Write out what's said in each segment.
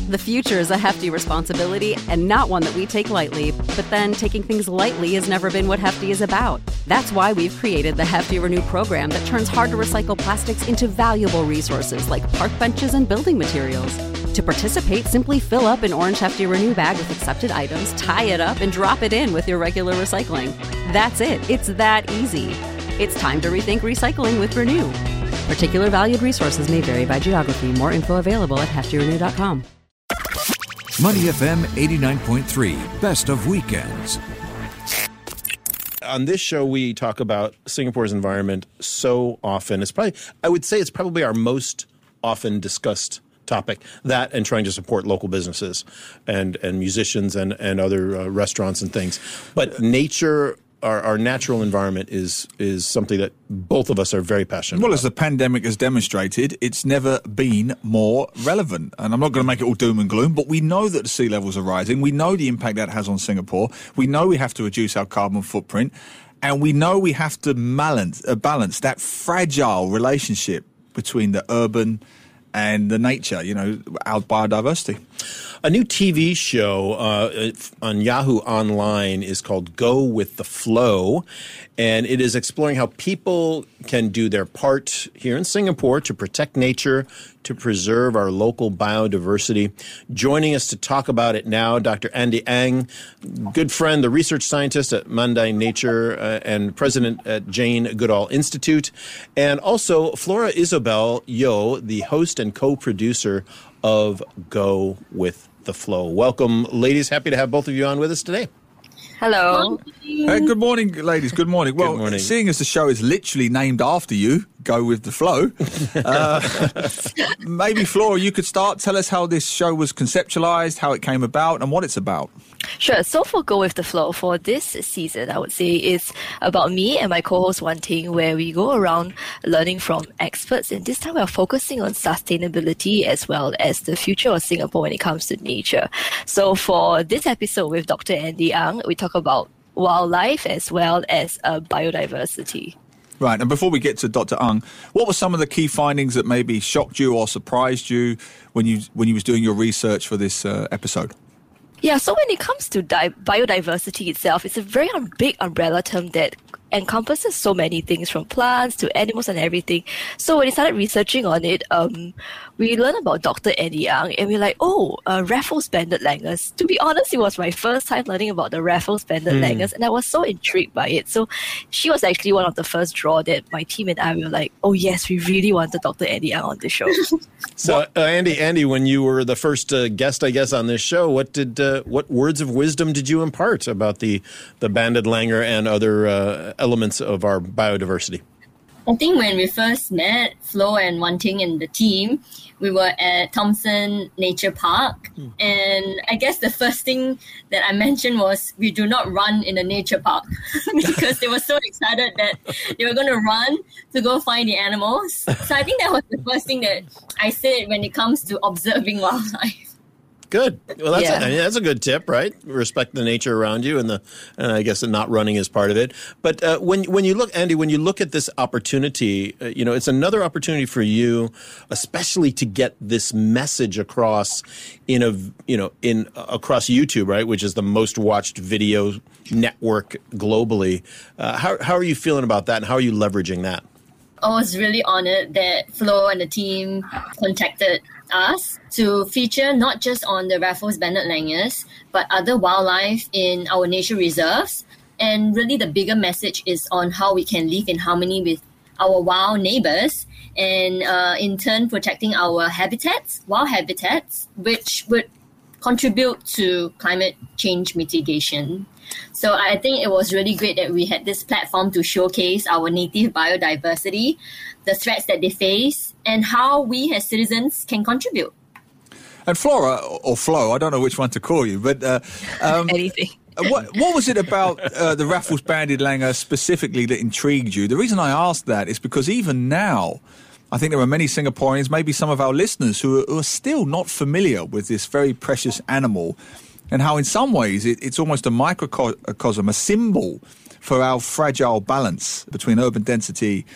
The future is a hefty responsibility and not one that we take lightly. But then taking things lightly has never been what Hefty is about. That's why we've created the Hefty Renew program that turns hard-to-recycle plastics into valuable resources like park benches and building materials. To participate, simply fill up an orange Hefty Renew bag with accepted items, tie it up, and drop it in with your regular recycling. That's it. It's that easy. It's time to rethink recycling with Renew. Particular valued resources may vary by geography. More info available at heftyrenew.com. Money FM 89.3, best of weekends. On this show, we talk about Singapore's environment so often. I would say it's probably our most often discussed topic, that and trying to support local businesses and musicians and other restaurants and things. But nature, our natural environment is something that both of us are very passionate about. Well, as the pandemic has demonstrated, it's never been more relevant. And I'm not going to make it all doom and gloom, but we know that the sea levels are rising. We know the impact that has on Singapore. We know we have to reduce our carbon footprint. And we know we have to balance that fragile relationship between the urban and the nature, our biodiversity. A new TV show on Yahoo Online is called Go with the Flow, and it is exploring how people can do their part here in Singapore to protect nature, to preserve our local biodiversity. Joining us to talk about it now, Dr. Andy Ang, good friend, the research scientist at Mandai Nature and president at Jane Goodall Institute, and also Flora Isobel Yeo, the host and co-producer of Go with the Flow. Welcome, ladies. Happy to have both of you on with us today. Hello. Hey, good morning, ladies. Good morning. Well, good morning. Seeing as the show is literally named after you, Go with the Flow, maybe, Flora, you could start. Tell us how this show was conceptualized, how it came about, and what it's about. Sure. So for Go with the Flow, for this season, I would say it's about me and my co-host Wan Ting, where we go around learning from experts. And this time we're focusing on sustainability as well as the future of Singapore when it comes to nature. So for this episode with Dr. Andy Ang, we talk about wildlife as well as biodiversity. Right, and before we get to Dr. Ang, what were some of the key findings that maybe shocked you or surprised you when you was doing your research for this episode? Yeah, so when it comes to biodiversity itself, it's a very big umbrella term that encompasses so many things from plants to animals and everything. So when we started researching on it, we learned about Dr. Andy Ang and we're like, Raffles banded langurs. To be honest, it was my first time learning about the Raffles banded langurs and I was so intrigued by it. So she was actually one of the first draw that my team and I were like, oh yes, we really wanted Dr. Andy Ang on the show. So Andy, when you were the first guest, I guess, on this show, what words of wisdom did you impart about the banded langur and other elements of our biodiversity? I think when we first met, Flo and Wan Ting and the team, we were at Thomson Nature Park. And I guess the first thing that I mentioned was we do not run in a nature park because they were so excited that they were going to run to go find the animals. So I think that was the first thing that I said when it comes to observing wildlife. Good. Well, that's a good tip, right? Respect the nature around you, and I guess not running is part of it. But when you look, Andy, when you look at this opportunity, it's another opportunity for you, especially to get this message across across YouTube, right, which is the most watched video network globally. How are you feeling about that, and how are you leveraging that? I was really honored that Flo and the team contacted us to feature not just on the Raffles banded langurs, but other wildlife in our nature reserves. And really the bigger message is on how we can live in harmony with our wild neighbors and in turn protecting our wild habitats, which would contribute to climate change mitigation. So I think it was really great that we had this platform to showcase our native biodiversity, the threats that they face, and how we as citizens can contribute. And Flora, or Flo, I don't know which one to call you, but anything. What was it about the Raffles banded langur specifically that intrigued you? The reason I asked that is because even now, I think there are many Singaporeans, maybe some of our listeners, who are still not familiar with this very precious animal, and how in some ways it's almost a microcosm, a symbol for our fragile balance between urban density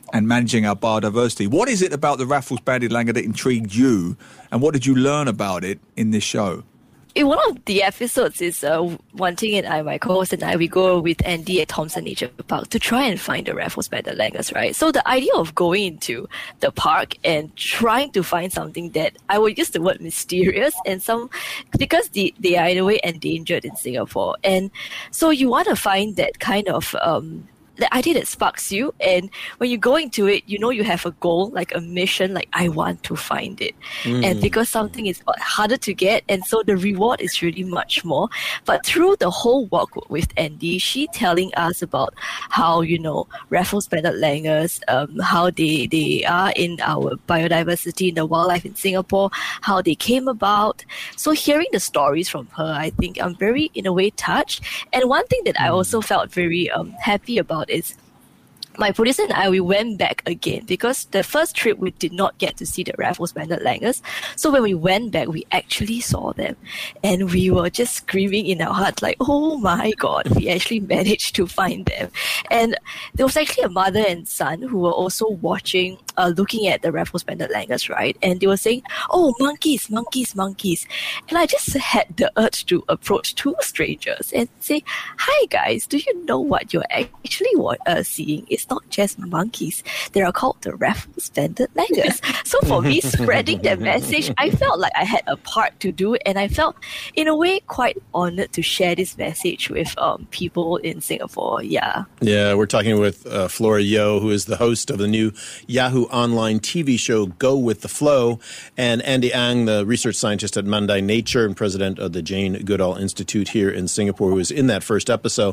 and managing our biodiversity. What is it about the Raffles Banded Langur that intrigued you, and what did you learn about it in this show? In one of the episodes is Wan Ting and I, my co-host and I, we go with Andy at Thomson Nature Park to try and find the Raffles Banded Langurs, right? So the idea of going into the park and trying to find something that I would use the word mysterious and because they are in a way endangered in Singapore. And so you want to find that kind of the idea that sparks you, and when you go into it, you know you have a goal, like a mission, like I want to find it. And because something is harder to get, and so the reward is really much more. But through the whole walk with Andy, she telling us about how, Raffles Banded Langurs, how they are in our biodiversity, in the wildlife in Singapore, how they came about. So hearing the stories from her, I think I'm very, in a way, touched. And one thing that I also felt very happy about is my producer and I, we went back again because the first trip we did not get to see the Raffles Banded Langurs. So when we went back, we actually saw them, and we were just screaming in our hearts like, oh my God, we actually managed to find them. And there was actually a mother and son who were also watching, looking at the Raffles Banded Langurs, right? And they were saying, oh, monkeys, monkeys, monkeys. And I just had the urge to approach two strangers and say, hi guys, do you know what you're actually seeing? It's not just monkeys. They are called the Raffles Banded Langurs. So for me, spreading that message, I felt like I had a part to do, and I felt, in a way, quite honored to share this message with people in Singapore. Yeah. Yeah, we're talking with Flora Yeo, who is the host of the new Yahoo online TV show Go with the Flow, and Andy Ang, the research scientist at Mandai Nature and president of the Jane Goodall Institute here in Singapore, who was in that first episode.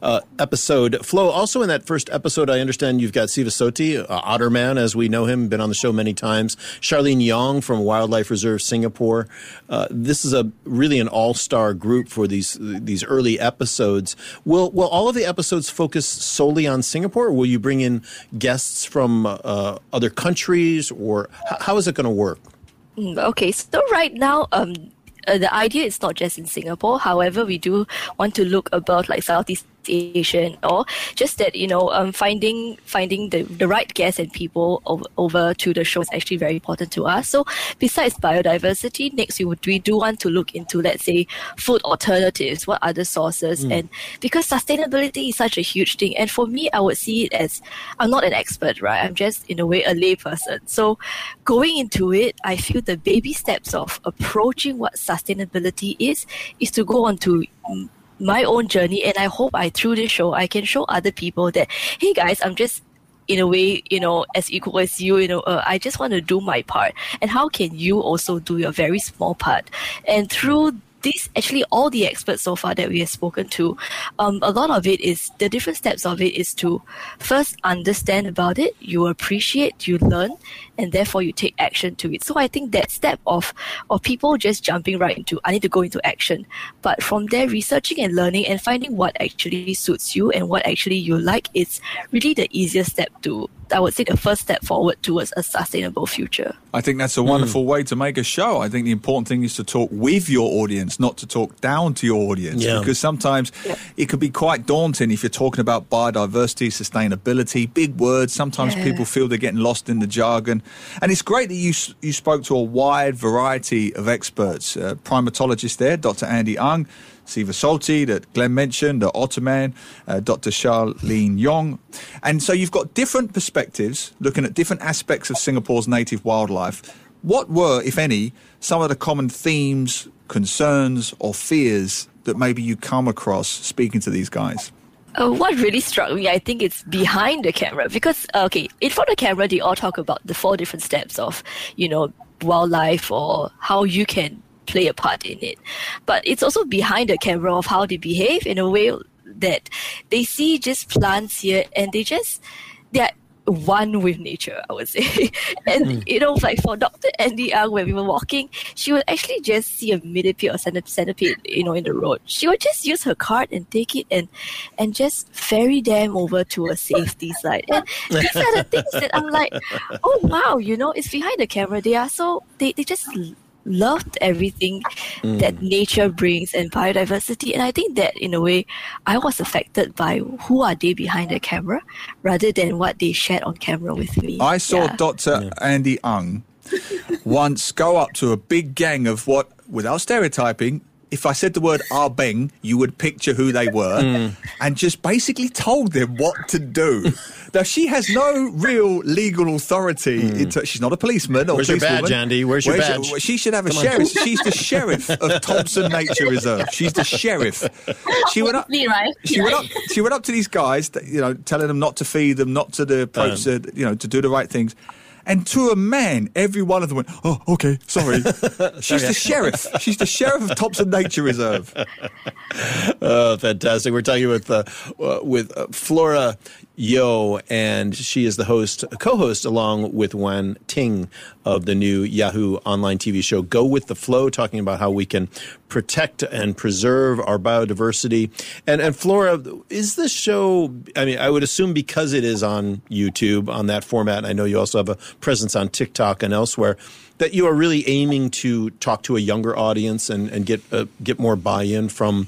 Flo, also in that first episode, I understand you've got Sivasoti, Otterman, as we know him, been on the show many times. Charlene Yong from Wildlife Reserve Singapore. This is really an all-star group for these early episodes. Will all of the episodes focus solely on Singapore, or will you bring in guests from other countries, or how is it going to work? Okay, so right now, the idea is not just in Singapore. However, we do want to look about like Southeast Asian, or just that, finding the right guests and people over to the show is actually very important to us. So besides biodiversity, next we do want to look into, let's say, food alternatives, what other sources, and because sustainability is such a huge thing, and for me, I would see it as, I'm not an expert, right? I'm just, in a way, a lay person. So going into it, I feel the baby steps of approaching what sustainability is to go on to my own journey, and I hope through this show I can show other people that, hey guys, I'm just, in a way, as equal as you, I just want to do my part, and how can you also do your very small part? And through this, actually all the experts so far that we have spoken to, a lot of it is, the different steps of it is to first understand about it, you appreciate, you learn, and therefore you take action to it. So I think that step of people just jumping right into, I need to go into action, but from there researching and learning and finding what actually suits you and what actually you like, it's really the easiest step to, I would say, the first step forward towards a sustainable future. I think that's a wonderful way to make a show. I think the important thing is to talk with your audience, not to talk down to your audience, because sometimes it could be quite daunting if you're talking about biodiversity, sustainability, big words. Sometimes people feel they're getting lost in the jargon. And it's great that you spoke to a wide variety of experts. Primatologist there, Dr. Andy Ang, Sivasoti, that Glenn mentioned, the Otterman, Dr. Charlene Yong. And so you've got different perspectives looking at different aspects of Singapore's native wildlife. What were, if any, some of the common themes, concerns or fears that maybe you come across speaking to these guys? What really struck me, I think it's behind the camera, because, in front of the camera, they all talk about the 4 different steps of, wildlife, or how you can play a part in it. But it's also behind the camera of how they behave, in a way that they see just plants here and they're one with nature, I would say. And, like for Dr. Andy Ang, when we were walking, she would actually just see a millipede or centipede, in the road. She would just use her cart and take it and just ferry them over to a safety site. And these are the things that I'm like, oh wow, it's behind the camera. They are so, they just loved everything that nature brings and biodiversity. And I think that in a way, I was affected by who are they behind the camera rather than what they shared on camera with me. I saw Dr. Andy Ng once go up to a big gang of what, without stereotyping, if I said the word Arbeng, you would picture who they were, and just basically told them what to do. Now, she has no real legal authority. She's not a policeman or Where's your badge, Andy? Where's your badge? She should have a sheriff. She's the sheriff of Thompson Nature Reserve. She's the sheriff. She went up. She went up to these guys, telling them not to feed them, not to approach, to do the right things. And to a man, every one of them went, "Oh, okay, sorry." She's the sheriff. She's the sheriff of Thompson Nature Reserve. Oh, fantastic. We're talking with Flora Yeo, and she is the co-host along with Wan Ting of the new Yahoo online TV show Go With The Flow, talking about how we can protect and preserve our biodiversity. And Flora, is this show, I would assume because it is on YouTube, on that format, and I know you also have a presence on TikTok and elsewhere, that you are really aiming to talk to a younger audience and get more buy-in from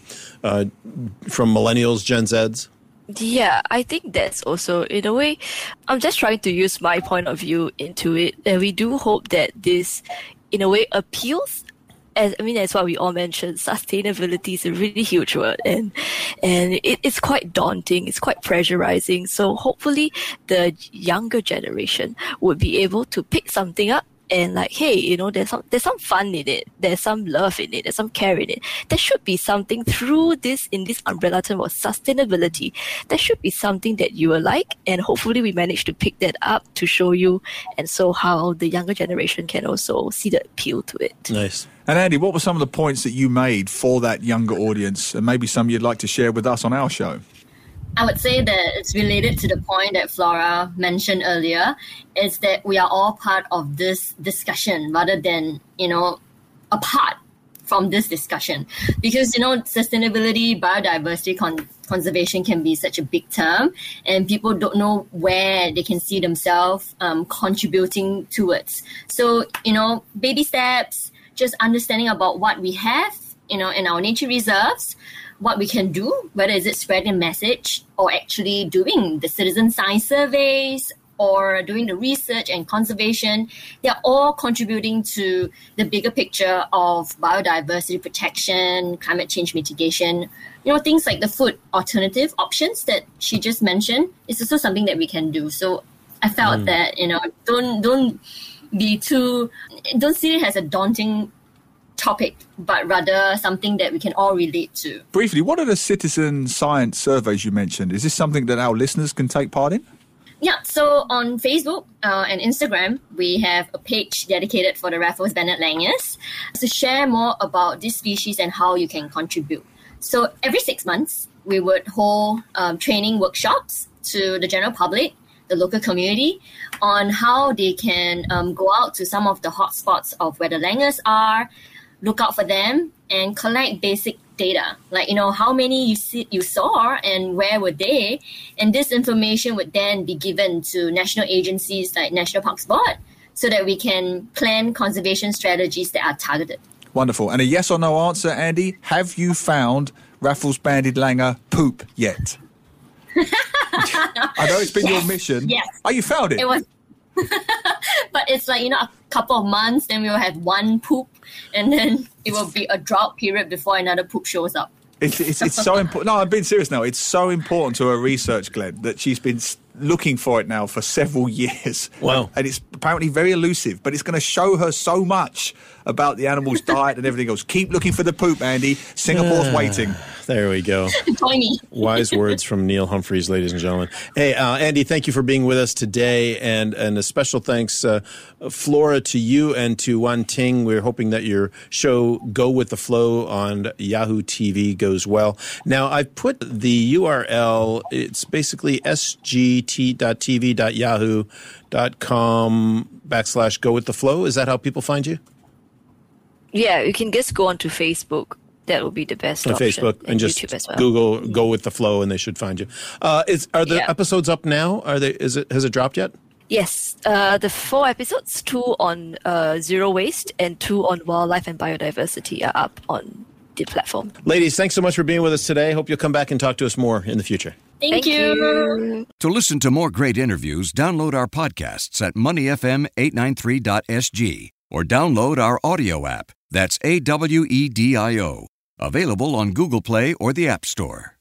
millennials, Gen Zs? Yeah, I think that's also, in a way, I'm just trying to use my point of view into it. And we do hope that this, in a way, appeals. As what we all mentioned, sustainability is a really huge word, and it's quite daunting. It's quite pressurizing. So hopefully the younger generation would be able to pick something up and like, hey, there's some fun in it. There's some love in it. There's some care in it. There should be something through this, in this umbrella term of sustainability. There should be something that you will like, and hopefully we manage to pick that up to show you, and so how the younger generation can also see the appeal to it. Nice. And Andy, what were some of the points that you made for that younger audience, and maybe some you'd like to share with us on our show? I would say that it's related to the point that Flora mentioned earlier, is that we are all part of this discussion rather than, apart from this discussion. Because, sustainability, biodiversity, conservation can be such a big term, and people don't know where they can see themselves contributing towards. So, baby steps, just understanding about what we have, in our nature reserves, what we can do, whether is it spreading a message or actually doing the citizen science surveys or doing the research and conservation. They're all contributing to the bigger picture of biodiversity protection, climate change mitigation. Things like the food alternative options that she just mentioned is also something that we can do. So I felt that, don't see it as a daunting topic, but rather something that we can all relate to. Briefly, what are the citizen science surveys you mentioned? Is this something that our listeners can take part in? Yeah, so on Facebook and Instagram, we have a page dedicated for the Raffles Bennett Langus to share more about this species and how you can contribute. So every 6 months, we would hold training workshops to the general public, the local community, on how they can go out to some of the hotspots of where the langus are, look out for them, and collect basic data, like, how many you saw and where were they. And this information would then be given to national agencies like National Parks Board so that we can plan conservation strategies that are targeted. Wonderful. And a yes or no answer, Andy, have you found Raffles banded langur poop yet? I know it's been your mission. Yes. Oh, you found it? It was. But it's like, a couple of months, then we will have one poop, and then it will be a drought period before another poop shows up. It's so important. No, I'm being serious now. It's so important to her research, Glenn, that she's been looking for it now for several years. Wow. And it's apparently very elusive, but it's going to show her so much about the animal's diet and everything else. Keep looking for the poop, Andy. Singapore's waiting. There we go. Join me. Wise words from Neil Humphreys, ladies and gentlemen. Hey, Andy, thank you for being with us today. And a special thanks, Flora, to you and to Wan Ting. We're hoping that your show Go With The Flow on Yahoo TV goes well. Now, I've put the URL. It's basically sgt.tv.yahoo.com/Go With The Flow. Is that how people find you? Yeah, you can just go onto Facebook. That would be the best option. Facebook and just YouTube as well. Google Go With The Flow and they should find you. Are the episodes up now? Has it dropped yet? Yes, the 4 episodes, 2 on zero waste and 2 on wildlife and biodiversity are up on the platform. Ladies, thanks so much for being with us today. Hope you'll come back and talk to us more in the future. Thank you. To listen to more great interviews, download our podcasts at moneyfm893.sg or download our audio app. That's AWEDIO. Available on Google Play or the App Store.